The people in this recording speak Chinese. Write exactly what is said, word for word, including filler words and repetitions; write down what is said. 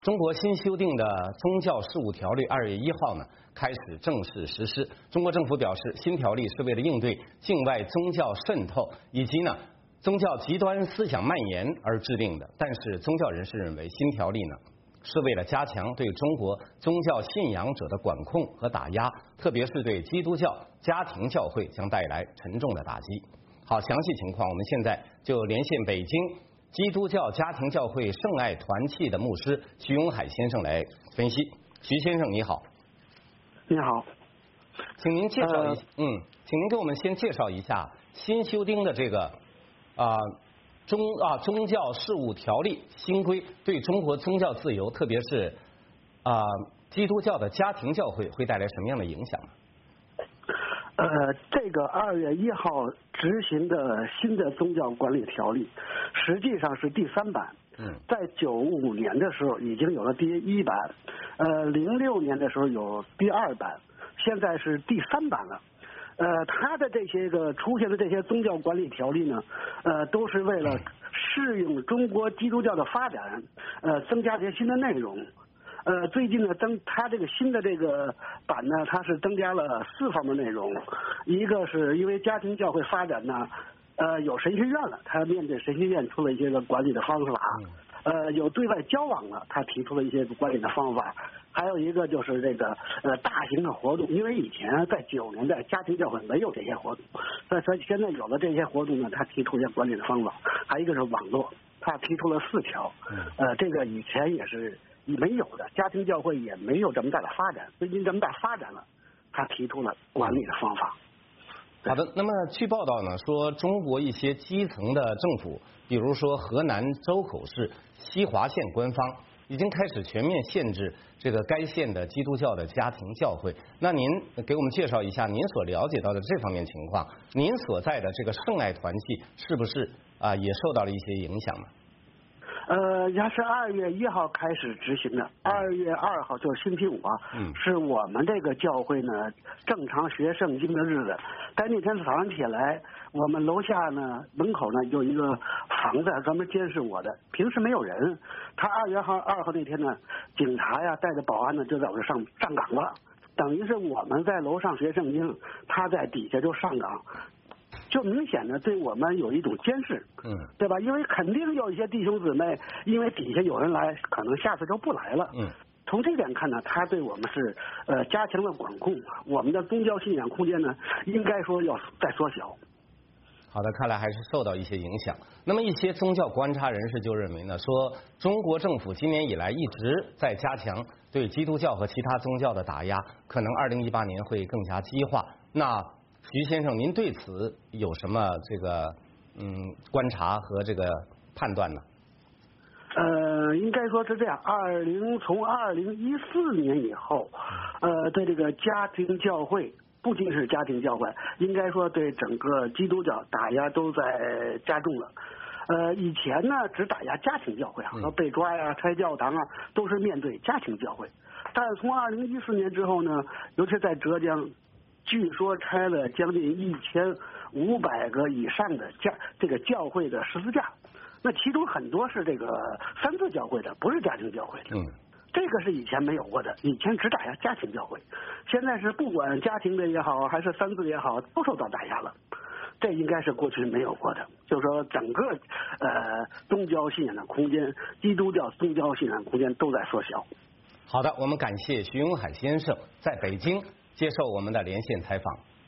中国新修订的宗教事务条例二月一号呢开始正式实施。中国政府表示，新条例是为了应对境外宗教渗透以及呢宗教极端思想蔓延而制定的。但是宗教人士认为，新条例呢是为了加强对中国宗教信仰者的管控和打压，特别是对基督教家庭教会将带来沉重的打击。好，详细情况我们现在就连线北京基督教家庭教会圣爱团契的牧师徐永海先生来分析。徐先生你好。 你好， 请您介绍一下，呃、嗯，请您给我们先介绍一下新修订的这个啊、呃、宗啊宗教事务条例新规对中国宗教自由，特别是啊、呃、基督教的家庭教会会带来什么样的影响呢？ 呃，这个二月一号执行的新的宗教管理条例，实际上是第三版。嗯，在九五年的时候已经有了第一版，呃，零六年的时候有第二版，现在是第三版了。呃，它的这些个出现的这些宗教管理条例呢，呃，都是为了适应中国基督教的发展，呃，增加这些新的内容。呃，最近呢，增它这个新的这个版呢，它是增加了四方面内容，一个是因为家庭教会发展呢，呃，有神学院了，它面对神学院出了一些个管理的方法，呃，有对外交往了，它提出了一些管理的方法，还有一个就是这个呃大型的活动，因为以前在九十年代家庭教会没有这些活动，所以现在有了这些活动呢，它提出一些管理的方法，还有一个是网络，它提出了四条，呃，这个以前也是没有的，家庭教会也没有这么大的发展，最近这么大发展了，他提出了管理的方法。 好的，那么据报道呢，说中国一些基层的政府，比如说河南周口市西华县官方，已经开始全面限制这个该县的基督教的家庭教会。那您给我们介绍一下您所了解到的这方面情况，您所在的这个圣爱团契是不是啊、呃、也受到了一些影响呢？ 呃，它是二月一号开始执行的，二月二号就是星期五啊，嗯，是我们这个教会呢正常学圣经的日子。但那天早上起来，我们楼下呢门口呢有一个房子专门监视我的，平时没有人。他二月号二号那天呢，警察呀带着保安呢就在我这上上岗了，等于是我们在楼上学圣经，他在底下就上岗。就明显的对我们有一种监视，嗯，对吧？因为肯定有一些弟兄姊妹，因为底下有人来，可能下次就不来了，嗯。从这点看呢，他对我们是呃加强了管控，我们的宗教信仰空间呢，应该说要再缩小。 好的，看来还是受到一些影响。那么一些宗教观察人士就认为呢，说中国政府今年以来一直在加强对基督教和其他宗教的打压，可能二零一八年会更加激化。那徐先生，您对此有什么这个嗯观察和这个判断呢？ 呃，应该说是这样。二零从二零一四年以后，呃，对这个家庭教会，不仅是家庭教会，应该说对整个基督教打压都在加重了。呃，以前呢只打压家庭教会啊，和被抓呀、拆教堂啊，都是面对家庭教会。但是从二零一四年之后呢，尤其在浙江，据说拆了将近一千五百个以上的家这个教会的十字架，那其中很多是这个三字教会的，不是家庭教会的。嗯，这个是以前没有过的，以前只打压家庭教会，现在是不管家庭的也好，还是三字也好，都受到打压了。这应该是过去没有过的，就是说整个呃宗教信仰的空间，基督教宗教信仰空间都在缩小。 好的，我们感谢徐永海先生在北京接受我们的连线采访。